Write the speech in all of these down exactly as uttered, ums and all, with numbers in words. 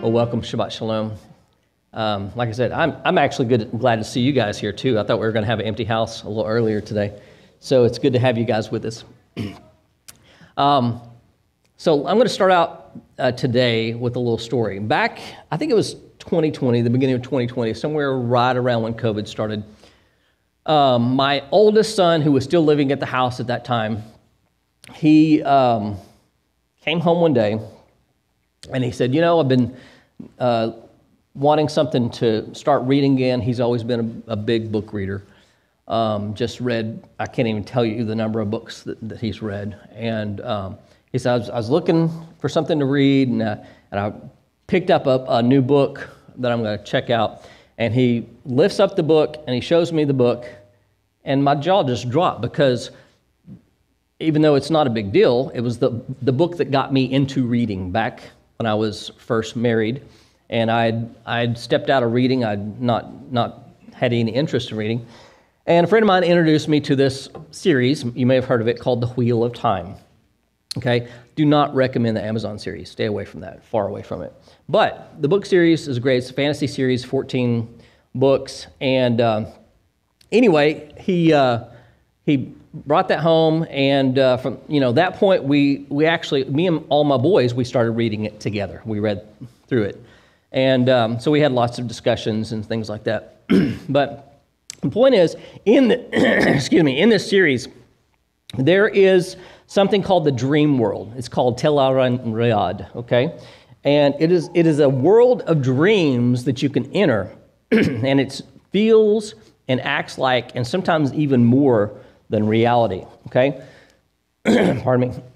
Well, welcome, Shabbat Shalom. Um, like I said, I'm I'm actually good, glad to see you guys here too. I thought we were going to have an empty house a little earlier today, so it's good to have you guys with us. um, so I'm going to start out uh, today with a little story. Back, I think it was twenty twenty, the beginning of twenty twenty, somewhere right around when COVID started. Um, my oldest son, who was still living at the house at that time, he um, came home one day, and he said, "You know, I've been." Uh, wanting something to start reading again. He's always been a, a big book reader. Um, just read, I can't even tell you the number of books that, that he's read. And um, he said, I was, I was looking for something to read, and, uh, and I picked up a, a new book that I'm going to check out. And he lifts up the book, and he shows me the book, and my jaw just dropped, because even though it's not a big deal, it was the, the book that got me into reading back when I was first married. And I'd, I'd stepped out of reading. I'd not, not had any interest in reading. And a friend of mine introduced me to this series, you may have heard of it, called The Wheel of Time. Okay? Do not recommend the Amazon series. Stay away from that, far away from it. But the book series is great. It's a fantasy series, fourteen books. And uh, anyway, he uh, he brought that home, and uh, from you know that point, we we actually, me and all my boys, we started reading it together. We read through it. And um, so we had lots of discussions and things like that. But the point is, in the, excuse me, in this series, there is something called the dream world. It's called Tel Riyad, okay? And it is it is a world of dreams that you can enter, and it feels and acts like, and sometimes even more than reality, okay? Pardon me.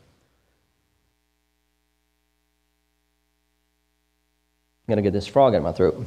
I'm going to get this frog in my throat.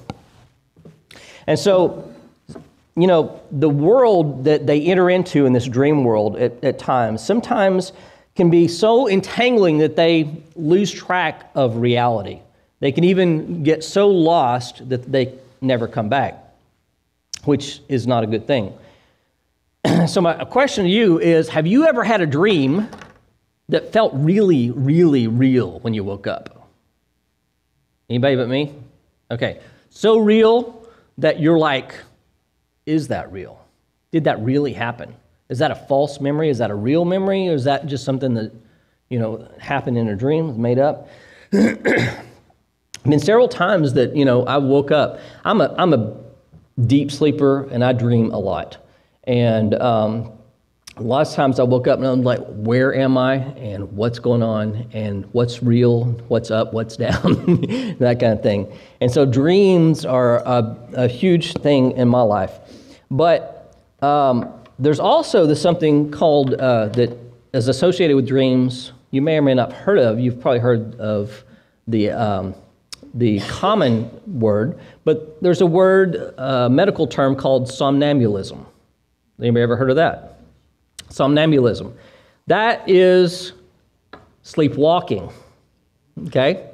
And so, you know, the world that they enter into in this dream world at, at times, sometimes can be so entangling that they lose track of reality. They can even get so lost that they never come back, which is not a good thing. So my question to you is, have you ever had a dream that felt really, really real when you woke up? Anybody but me? Okay. So real that you're like, is that real? Did that really happen? Is that a false memory? Is that a real memory? Or is that just something that, you know, happened in a dream, made up? I mean, several times that, you know, I woke up. I'm a I'm a deep sleeper, and I dream a lot. And um, a lot of times I woke up and I'm like, where am I, and what's going on, and what's real, what's up, what's down, that kind of thing. And so dreams are a, a huge thing in my life. But um, there's also this something called, uh, that is associated with dreams, you may or may not have heard of. You've probably heard of the um, the common word, but there's a word, a medical term called somnambulism. Anybody ever heard of that? Somnambulism. That is sleepwalking. Okay?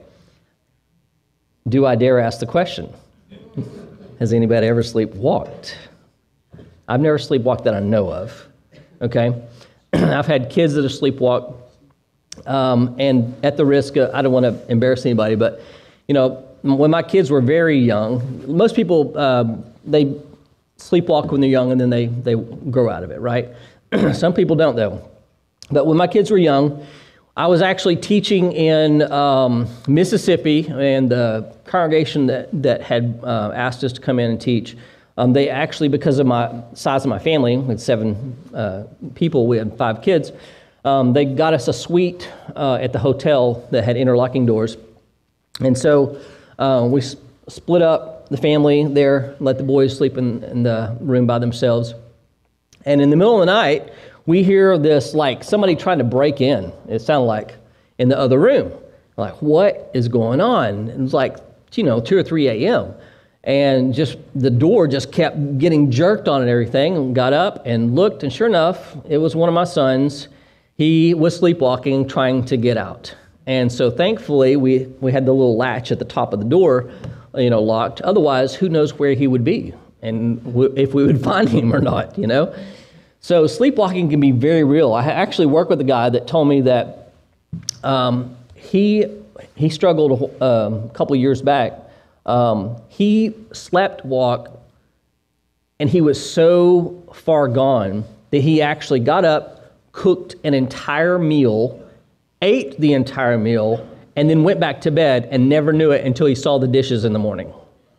Do I dare ask the question? Has anybody ever sleepwalked? I've never sleepwalked that I know of. Okay? I've had kids that have sleepwalked, um, and at the risk of, I don't want to embarrass anybody, but, you know, when my kids were very young, most people, um, they sleepwalk when they're young, and then they, they grow out of it, right? Some people don't, though. But when my kids were young, I was actually teaching in um, Mississippi, and the congregation that, that had uh, asked us to come in and teach, um, they actually, because of my size of my family, with seven uh, people, we had five kids, um, they got us a suite uh, at the hotel that had interlocking doors. And so uh, we s- split up the family there, let the boys sleep in, in the room by themselves. And in the middle of the night, we hear this, like, somebody trying to break in. It sounded like in the other room. Like, what is going on? It was like, you know, two or three a.m. And just the door just kept getting jerked on and everything. And got up and looked, and sure enough, it was one of my sons. He was sleepwalking, trying to get out. And so thankfully, we, we had the little latch at the top of the door, you know, locked. Otherwise, who knows where he would be, and w- if we would find him or not, you know? So sleepwalking can be very real. I actually work with a guy that told me that um, he he struggled um, a couple of years back. Um, he slept walk, and he was so far gone that he actually got up, cooked an entire meal, ate the entire meal, and then went back to bed and never knew it until he saw the dishes in the morning.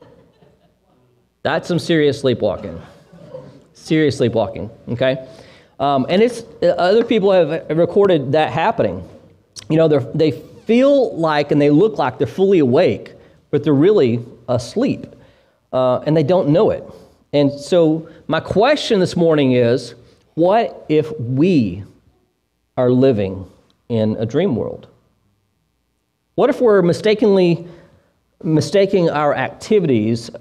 That's some serious sleepwalking. Serious sleepwalking, okay? Um, and it's other people have recorded that happening. You know, they they feel like and they look like they're fully awake, but they're really asleep, uh, and they don't know it. And so my question this morning is, what if we are living in a dream world? What if we're mistakenly mistaking our activities,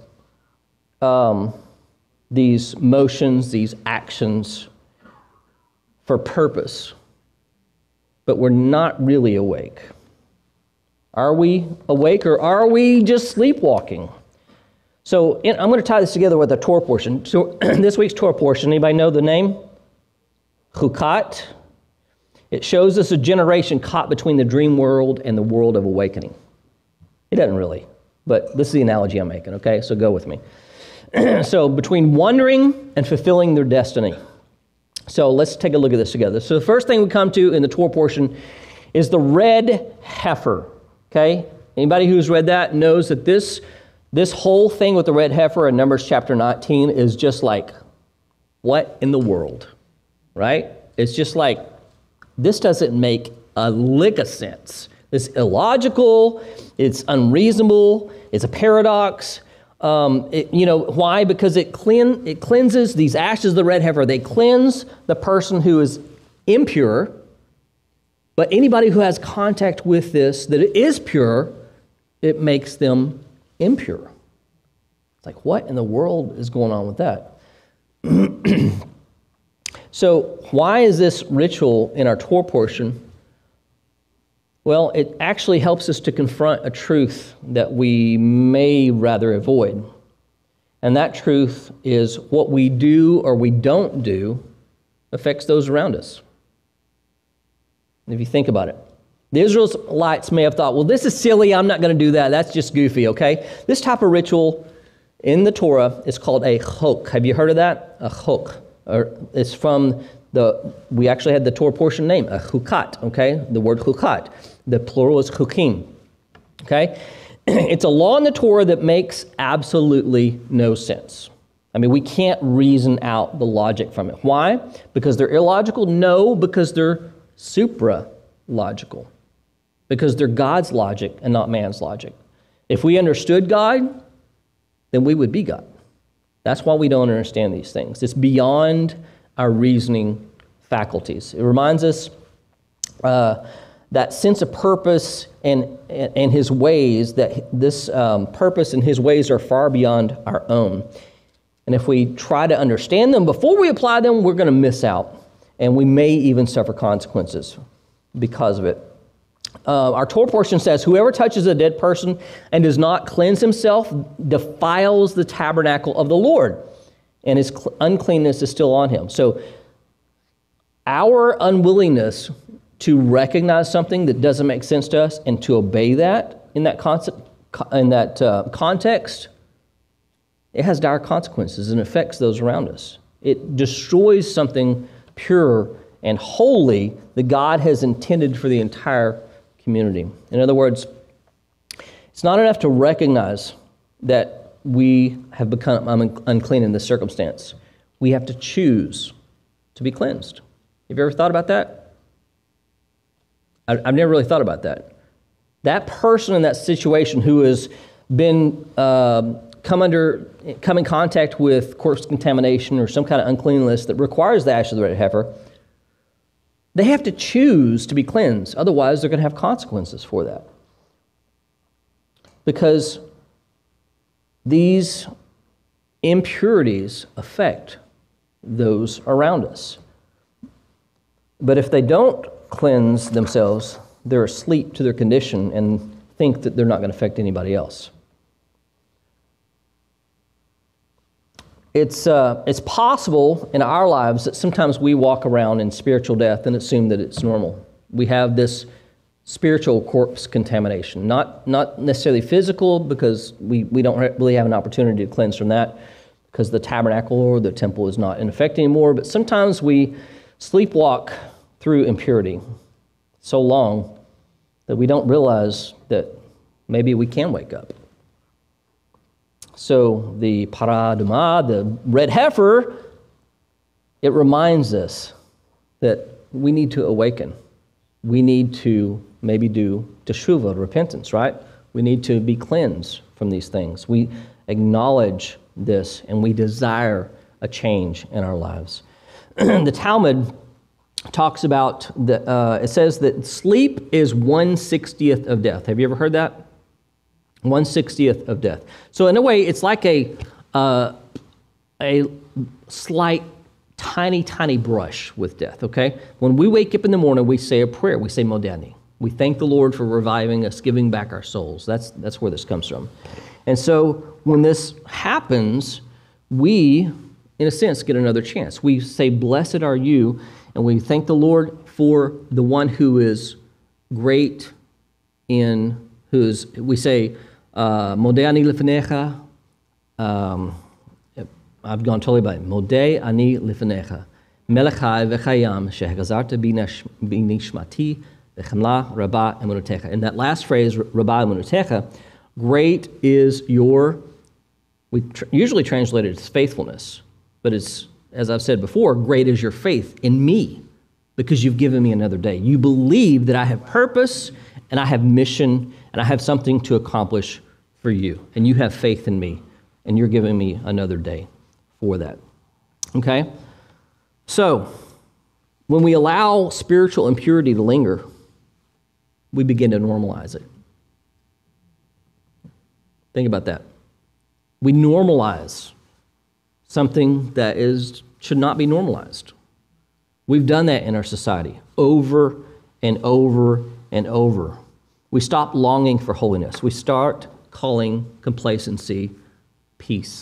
um, these motions, these actions, for purpose, but we're not really awake? Are we awake, or are we just sleepwalking? So in, I'm going to tie this together with a Torah portion. So this week's Torah portion, anybody know the name? Chukat. It shows us a generation caught between the dream world and the world of awakening. It doesn't really, but this is the analogy I'm making, okay? So go with me. So between wandering and fulfilling their destiny. So let's take a look at this together. So the first thing we come to in the Torah portion is the red heifer, okay? Anybody who's read that knows that this, this whole thing with the red heifer in Numbers chapter nineteen is just like, what in the world, right? It's just like, this doesn't make a lick of sense. It's illogical, it's unreasonable, it's a paradox. Um, it, you know, why? Because it clean, it cleanses these ashes of the red heifer. They cleanse the person who is impure, but anybody who has contact with this that it is pure, it makes them impure. It's like, what in the world is going on with that? So why is this ritual in our Torah portion? Well, it actually helps us to confront a truth that we may rather avoid. And that truth is what we do or we don't do affects those around us. If you think about it. The Israelites may have thought, well, this is silly, I'm not going to do that, that's just goofy, okay? This type of ritual in the Torah is called a chok. Have you heard of that? A chok. Or it's from the, we actually had the Torah portion name, a chukat, okay? The word chukat. The plural is chukim, okay? It's a law in the Torah that makes absolutely no sense. I mean, we can't reason out the logic from it. Why? Because they're illogical? No, because they're supra-logical. Because they're God's logic and not man's logic. If we understood God, then we would be God. That's why we don't understand these things. It's beyond our reasoning faculties. It reminds us uh, that sense of purpose and, and, and his ways, that this um, purpose and his ways are far beyond our own. And if we try to understand them before we apply them, we're going to miss out. And we may even suffer consequences because of it. Uh, our Torah portion says, whoever touches a dead person and does not cleanse himself defiles the tabernacle of the Lord, and his cl- uncleanness is still on him. So our unwillingness to recognize something that doesn't make sense to us and to obey that in that concept, in that uh, context, it has dire consequences and affects those around us. It destroys something pure and holy that God has intended for the entire community. In other words, it's not enough to recognize that we have become un- unclean in this circumstance. We have to choose to be cleansed. Have you ever thought about that? I, I've never really thought about that. That person in that situation who has been uh, come under, come in contact with corpse contamination or some kind of uncleanness that requires the ash of the red heifer, they have to choose to be cleansed. Otherwise, they're going to have consequences for that. Because these impurities affect those around us. But if they don't cleanse themselves, they're asleep to their condition and think that they're not going to affect anybody else. It's uh, it's possible in our lives that sometimes we walk around in spiritual death and assume that it's normal. We have this spiritual corpse contamination. Not, not necessarily physical, because we, we don't really have an opportunity to cleanse from that, because the tabernacle or the temple is not in effect anymore. But sometimes we sleepwalk through impurity so long that we don't realize that maybe we can wake up. So the paraduma, the red heifer, it reminds us that we need to awaken. We need to maybe do teshuvah, repentance, right? We need to be cleansed from these things. We acknowledge this and we desire a change in our lives. The Talmud talks about, the, uh, it says that sleep is one sixtieth of death. Have you ever heard that? one sixtieth of death. So in a way, it's like a, uh, a slight, tiny, tiny brush with death, okay? When we wake up in the morning, we say a prayer. We say Modani. We thank the Lord for reviving us, giving back our souls. That's, that's where this comes from. And so when this happens, we, in a sense, get another chance. We say, blessed are you, and we thank the Lord for the one who is great in, who's, we say, Modeh ani lefanecha. Um, I've gone totally by it. Modeh ani lefanecha. Melech chai v'chayam shehechazarta b'nishmati v'chemla rabba emunatecha. In that last phrase, rabba emunatecha, great is your, we tr- usually translate it as faithfulness, but it's, as I've said before, great is your faith in me because you've given me another day. You believe that I have purpose and I have mission and I have something to accomplish for you. And you have faith in me and you're giving me another day for that. Okay? So, when we allow spiritual impurity to linger, we begin to normalize it. Think about that. We normalize something that is should not be normalized. We've done that in our society over and over and over. We stop longing for holiness. We start calling complacency peace.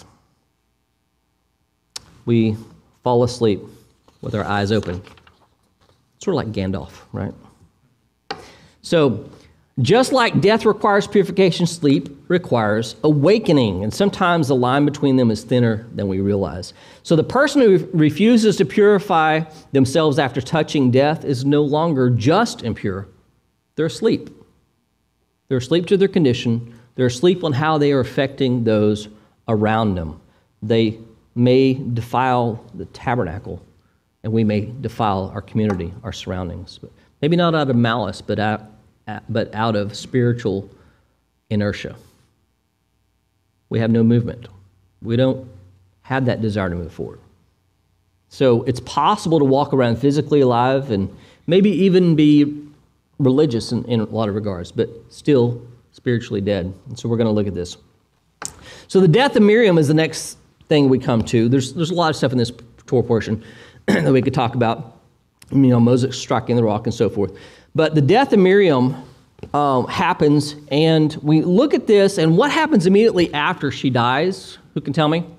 We fall asleep with our eyes open. Sort of like Gandalf, right? So, just like death requires purification, sleep requires awakening. And sometimes the line between them is thinner than we realize. So the person who refuses to purify themselves after touching death is no longer just impure. They're asleep. They're asleep to their condition. They're asleep on how they are affecting those around them. They may defile the tabernacle, and we may defile our community, our surroundings. But maybe not out of malice, but out but out of spiritual inertia. We have no movement. We don't have that desire to move forward. So it's possible to walk around physically alive and maybe even be religious in, in a lot of regards, but still spiritually dead. And so we're going to look at this. So the death of Miriam is the next thing we come to. There's, there's a lot of stuff in this Torah portion that we could talk about. You know, Moses striking the rock and so forth. But the death of Miriam um, happens, and we look at this, and what happens immediately after she dies? Who can tell me?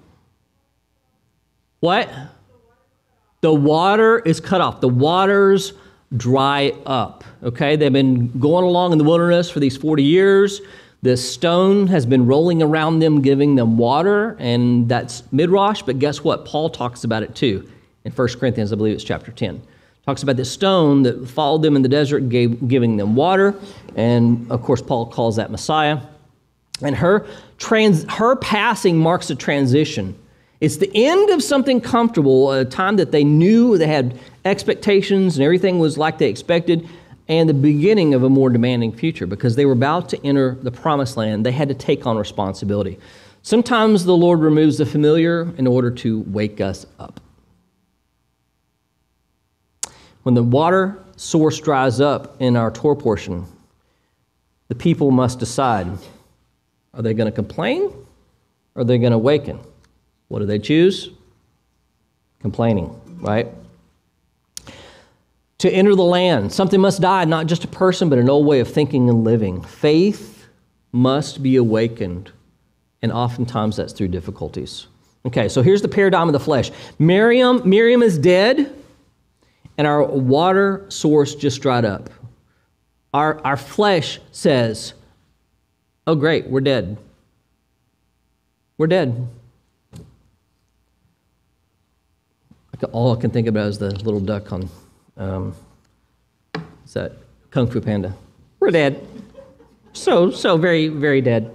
What? The water is cut off. The waters dry up, okay? They've been going along in the wilderness for these forty years. The stone has been rolling around them, giving them water, and that's midrash, but guess what? Paul talks about it too in First Corinthians, I believe it's chapter ten. Talks about this stone that followed them in the desert, gave, giving them water. And, of course, Paul calls that Messiah. And her trans, her passing marks a transition. It's the end of something comfortable, a time that they knew, they had expectations, and everything was like they expected, and the beginning of a more demanding future because they were about to enter the promised land. They had to take on responsibility. Sometimes the Lord removes the familiar in order to wake us up. When the water source dries up in our Torah portion, the people must decide, are they going to complain or are they going to awaken? What do they choose? Complaining, right? To enter the land, something must die, not just a person, but an old way of thinking and living. Faith must be awakened, and oftentimes that's through difficulties. Okay, so here's the paradigm of the flesh. Miriam, Miriam is dead, and our water source just dried up. our, our flesh says, oh, great, we're dead. We're dead. All I can think about is the little duck on, um, what's that, Kung Fu Panda. We're dead. So, so very, very dead.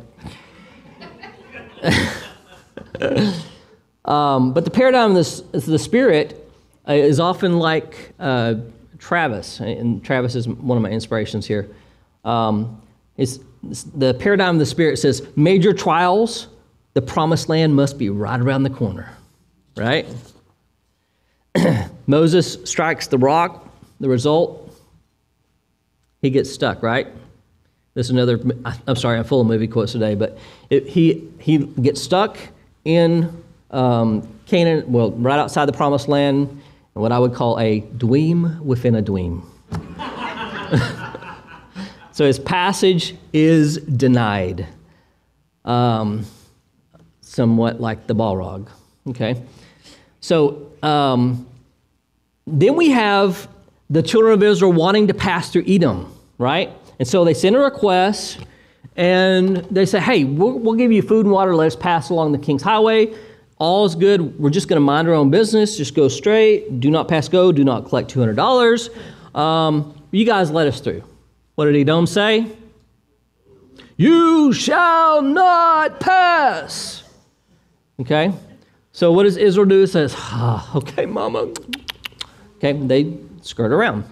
um, but the paradigm of the, the Spirit uh, is often like uh, Travis, and Travis is one of my inspirations here. Um, it's, the paradigm of the Spirit says, major trials, the promised land must be right around the corner, right? Moses strikes the rock. The result, he gets stuck, right? This is another, I'm sorry, I'm full of movie quotes today, but it, he he gets stuck in um, Canaan, well, right outside the promised land, and what I would call a dweem within a dweem. So his passage is denied, um, somewhat like the Balrog, okay? So um, then we have the children of Israel wanting to pass through Edom, right? And so they send a request, and they say, hey, we'll, we'll give you food and water. Let us pass along the King's Highway. All is good. We're just going to mind our own business. Just go straight. Do not pass go. Do not collect two hundred dollars. Um, you guys let us through. What did Edom say? You shall not pass. Okay? So what does Israel do? It says, ah, okay, mama. Okay, they skirt around.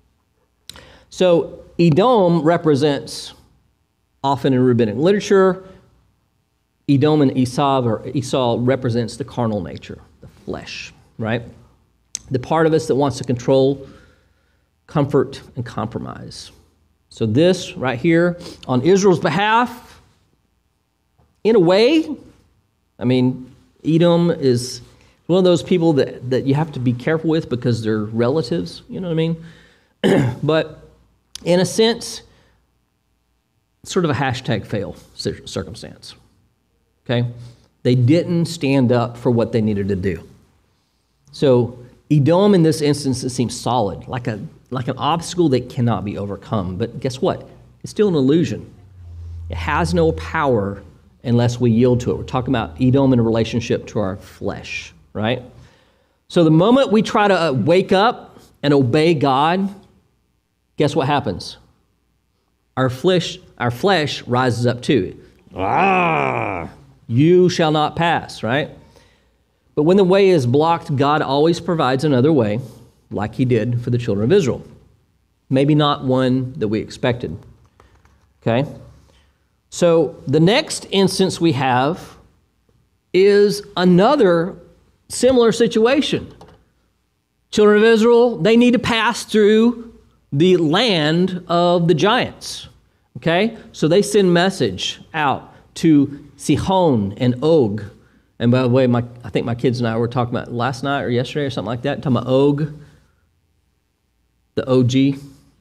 So Edom represents, often in rabbinic literature, Edom and Esau, or Esau represents the carnal nature, the flesh, right? The part of us that wants to control, comfort, and compromise. So this right here, on Israel's behalf, in a way, I mean, Edom is one of those people that, that you have to be careful with because they're relatives, you know what I mean? But in a sense, sort of a hashtag fail circumstance, okay? They didn't stand up for what they needed to do. So Edom in this instance, it seems solid, like a like an obstacle that cannot be overcome. But guess what? It's still an illusion. It has no power unless we yield to it. We're talking about Edom in relationship to our flesh, right? So the moment we try to wake up and obey God, guess what happens? Our flesh, our flesh rises up too. Ah, you shall not pass, right? But when the way is blocked, God always provides another way, like he did for the children of Israel. Maybe not one that we expected, okay? So the next instance we have is another similar situation. Children of Israel, they need to pass through the land of the giants, okay? So they send message out to Sihon and Og. And by the way, my, I think my kids and I were talking about last night or yesterday or something like that, talking about Og, the O G.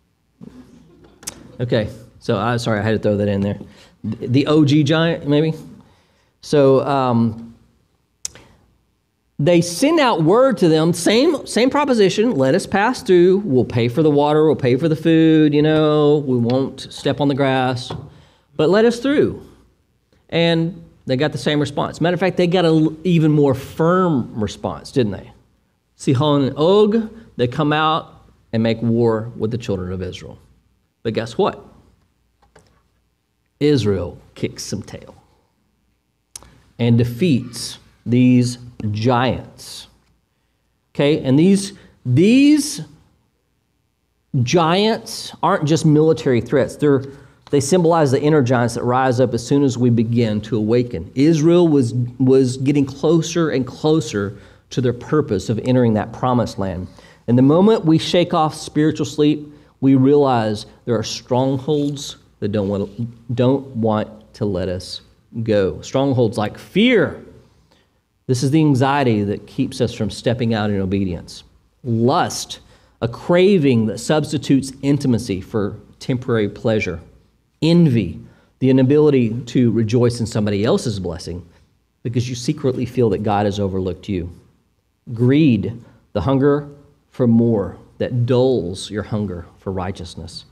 Okay, so I sorry I had to throw that in there. The O G giant, maybe. So um, they send out word to them, same same proposition. Let us pass through. We'll pay for the water. We'll pay for the food. You know, we won't step on the grass, but let us through. And they got the same response. Matter of fact, they got an even more firm response, didn't they? Sihon and Og, they come out and make war with the children of Israel. But guess what? Israel kicks some tail and defeats these giants. Okay, and these, these giants aren't just military threats. They're They symbolize the inner giants that rise up as soon as we begin to awaken. Israel was, was getting closer and closer to their purpose of entering that promised land. And the moment we shake off spiritual sleep, we realize there are strongholds that don't want, don't want to let us go. Strongholds like fear. This is the anxiety that keeps us from stepping out in obedience. Lust, a craving that substitutes intimacy for temporary pleasure. Envy, the inability to rejoice in somebody else's blessing because you secretly feel that God has overlooked you. Greed, the hunger for more that dulls your hunger for righteousness.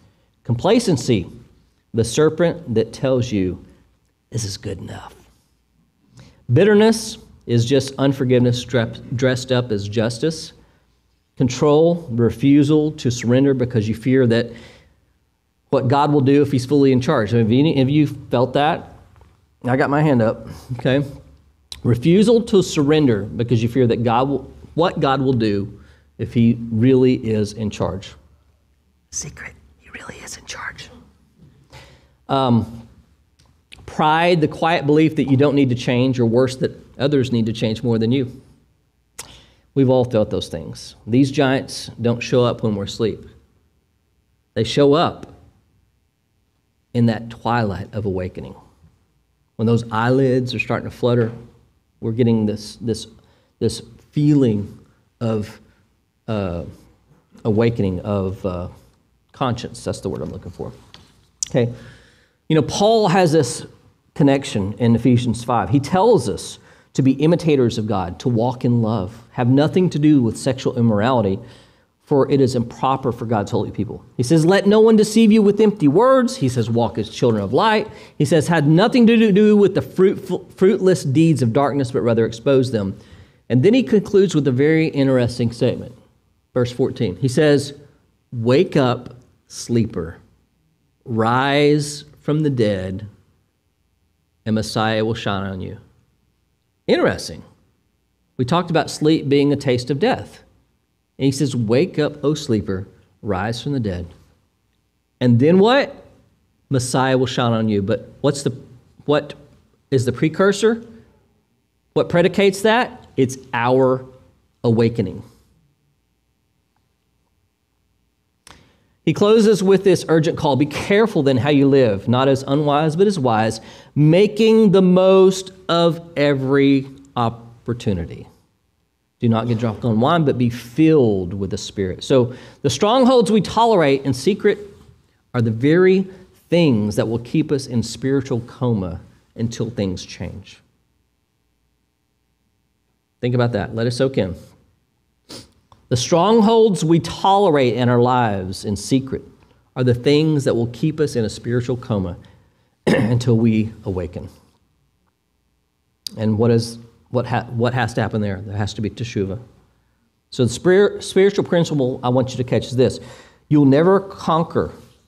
Complacency, the serpent that tells you this is good enough. Bitterness is just unforgiveness dressed up as justice. Control, refusal to surrender because you fear that what God will do if he's fully in charge. Have you, have you felt that? I got my hand up, okay? Refusal to surrender because you fear that God will, what God will do if he really is in charge. Secret, he really is in charge. Um, pride, the quiet belief that you don't need to change, or worse, that others need to change more than you. We've all felt those things. These giants don't show up when we're asleep. They show up in that twilight of awakening. When those eyelids are starting to flutter, we're getting this, this, this feeling of uh, awakening, of uh, conscience. That's the word I'm looking for. Okay. You know, Paul has this connection in Ephesians five. He tells us to be imitators of God, to walk in love, have nothing to do with sexual immorality, for it is improper for God's holy people. He says, let no one deceive you with empty words. He says, walk as children of light. He says, had nothing to do with the fruitful, fruitless deeds of darkness, but rather expose them. And then he concludes with a very interesting statement. Verse fourteen, he says, wake up, sleeper, rise from the dead, and Messiah will shine on you. Interesting. We talked about sleep being a taste of death. And he says, wake up, O sleeper, rise from the dead. And then what? Messiah will shine on you. But what's the what is the precursor? What predicates that? It's our awakening. He closes with this urgent call. Be careful then how you live, not as unwise, but as wise, making the most of every opportunity. Do not get drunk on wine, but be filled with the Spirit. So the strongholds we tolerate in secret are the very things that will keep us in spiritual coma until things change. Think about that. Let it soak in. The strongholds we tolerate in our lives in secret are the things that will keep us in a spiritual coma until we awaken. And what is what ha- what has to happen there? There has to be teshuvah. So the spir- spiritual principle I want you to catch is this. You'll never conquer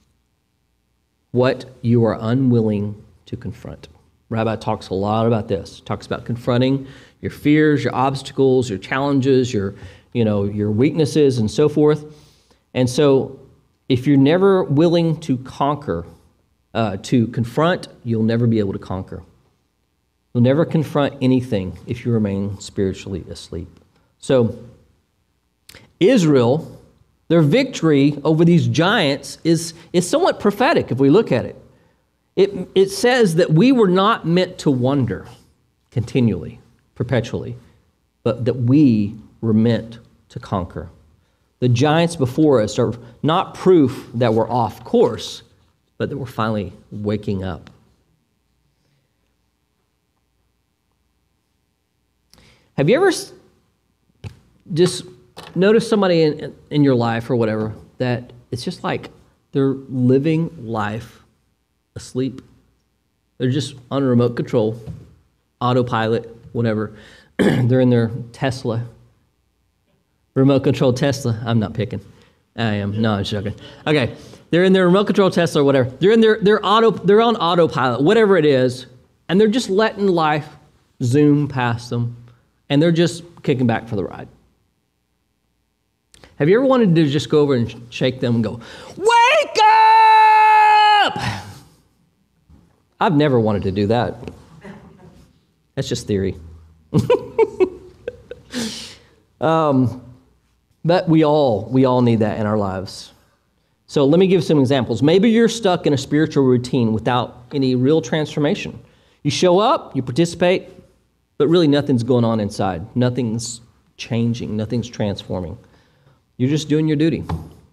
what you are unwilling to confront. Rabbi talks a lot about this. Talks about confronting your fears, your obstacles, your challenges, your you know, your weaknesses and so forth. And so if you're never willing to conquer, uh, to confront, you'll never be able to conquer. You'll never confront anything if you remain spiritually asleep. So Israel, their victory over these giants is, is somewhat prophetic if we look at it. It, it says that we were not meant to wonder continually, perpetually, but that we were meant to conquer. The giants before us are not proof that we're off course, but that we're finally waking up. Have you ever just noticed somebody in, in your life or whatever that it's just like they're living life asleep? They're just on remote control, autopilot, whatever. They're in their Tesla. Remote control Tesla. I'm not picking. I am. No, I'm joking. Okay. They're in their remote control Tesla or whatever. They're in their, their auto, they're on autopilot, whatever it is, and they're just letting life zoom past them, and they're just kicking back for the ride. Have you ever wanted to just go over and shake them and go, wake up? I've never wanted to do that. That's just theory. um, But we all, we all need that in our lives. So let me give some examples. Maybe you're stuck in a spiritual routine without any real transformation. You show up, you participate, but really nothing's going on inside. Nothing's changing, nothing's transforming. You're just doing your duty.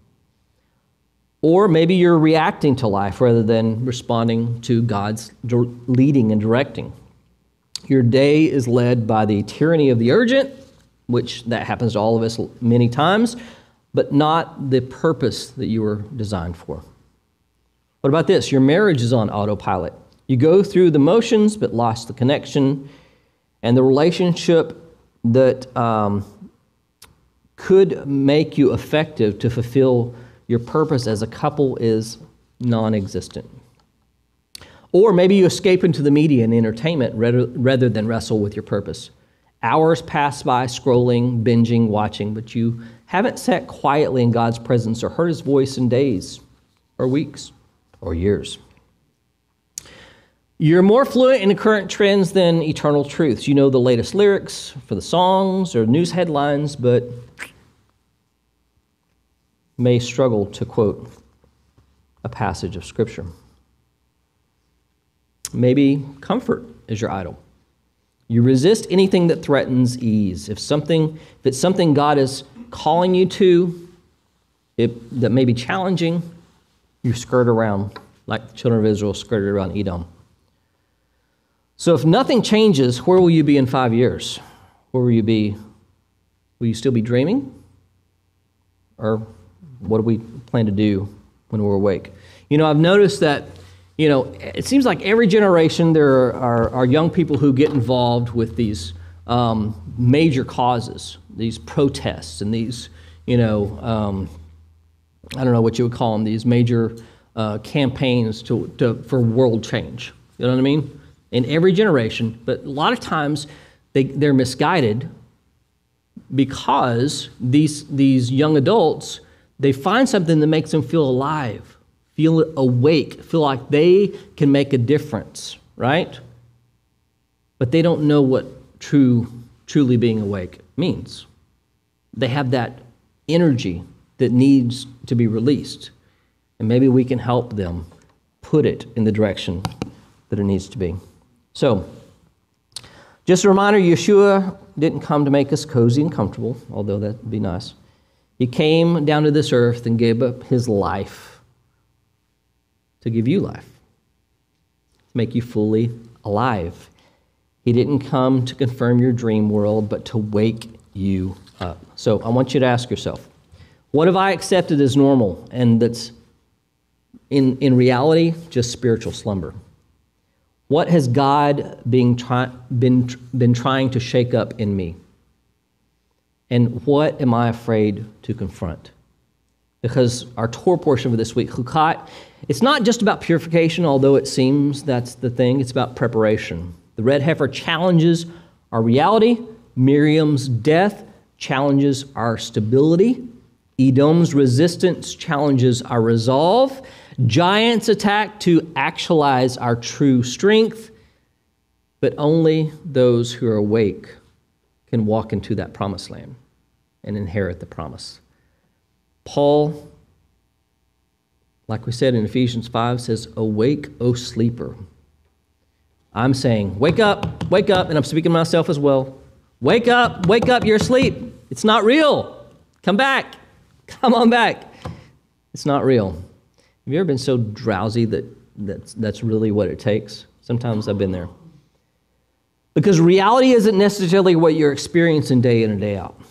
Or maybe you're reacting to life rather than responding to God's leading and directing. Your day is led by the tyranny of the urgent, which that happens to all of us many times, but not the purpose that you were designed for. What about this? Your marriage is on autopilot. You go through the motions, but lost the connection. And the relationship that um, could make you effective to fulfill your purpose as a couple is non-existent. Or maybe you escape into the media and entertainment rather, rather than wrestle with your purpose. Hours pass by scrolling, binging, watching, but you haven't sat quietly in God's presence or heard his voice in days or weeks or years. You're more fluent in current trends than eternal truths. You know the latest lyrics for the songs or news headlines, but may struggle to quote a passage of Scripture. Maybe comfort is your idol. You resist anything that threatens ease. If something, if it's something God is calling you to, it, that may be challenging, you skirt around like the children of Israel skirted around Edom. So if nothing changes, where will you be in five years? Where will you be? Will you still be dreaming? Or what do we plan to do when we're awake? You know, I've noticed that, you know, it seems like every generation there are, are, are young people who get involved with these um, major causes, these protests and these, you know, um, I don't know what you would call them, these major uh, campaigns to, to for world change. You know what I mean? In every generation, but a lot of times they, they're misguided because these these young adults, they find something that makes them feel alive, feel awake, feel like they can make a difference, right? But they don't know what true, truly being awake means. They have that energy that needs to be released, and maybe we can help them put it in the direction that it needs to be. So, just a reminder, Yeshua didn't come to make us cozy and comfortable, although that would be nice. He came down to this earth and gave up his life to give you life, to make you fully alive. He didn't come to confirm your dream world, but to wake you up. So I want you to ask yourself, what have I accepted as normal and that's in, in reality just spiritual slumber? What has God been, try, been, been trying to shake up in me? And what am I afraid to confront? Because our Torah portion for this week, Chukat, it's not just about purification, although it seems that's the thing. It's about preparation. The red heifer challenges our reality. Miriam's death challenges our stability. Edom's resistance challenges our resolve. Giants attack to actualize our true strength, but only those who are awake can walk into that promised land and inherit the promise. Paul, like we said in Ephesians five, says, "Awake, O sleeper." I'm saying, wake up, wake up, and I'm speaking to myself as well. Wake up, wake up, you're asleep. It's not real. Come back. Come on back. It's not real. Have you ever been so drowsy that that's, that's really what it takes? Sometimes I've been there. Because reality isn't necessarily what you're experiencing day in and day out.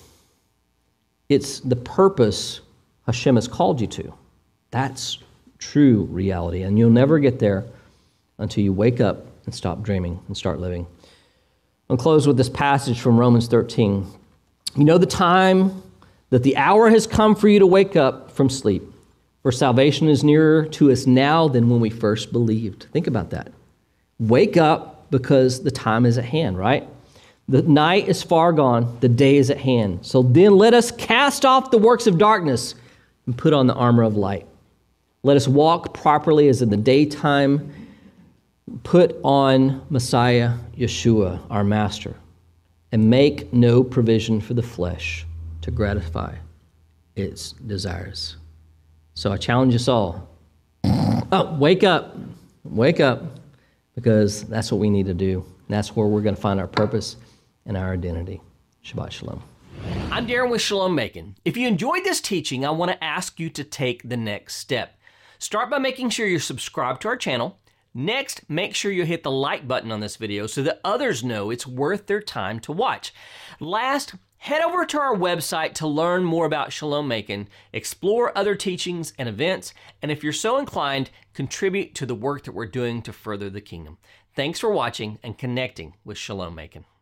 It's the purpose Hashem has called you to. That's true reality, and you'll never get there until you wake up and stop dreaming and start living. I'll close with this passage from Romans thirteen. You know the time that the hour has come for you to wake up from sleep. For salvation is nearer to us now than when we first believed. Think about that. Wake up because the time is at hand, right? The night is far gone, the day is at hand. So then let us cast off the works of darkness and put on the armor of light. Let us walk properly as in the daytime. Put on Messiah, Yeshua, our Master, and make no provision for the flesh to gratify its desires. So I challenge us all. Oh, wake up. Wake up, because that's what we need to do. And that's where we're going to find our purpose and our identity. Shabbat Shalom. I'm Darren with Shalom Macon. If you enjoyed this teaching, I want to ask you to take the next step. Start by making sure you're subscribed to our channel. Next, make sure you hit the like button on this video so that others know it's worth their time to watch. Last, Head over to our website to learn more about Shalom Macon, explore other teachings and events, and if you're so inclined, contribute to the work that we're doing to further the kingdom. Thanks for watching and connecting with Shalom Macon.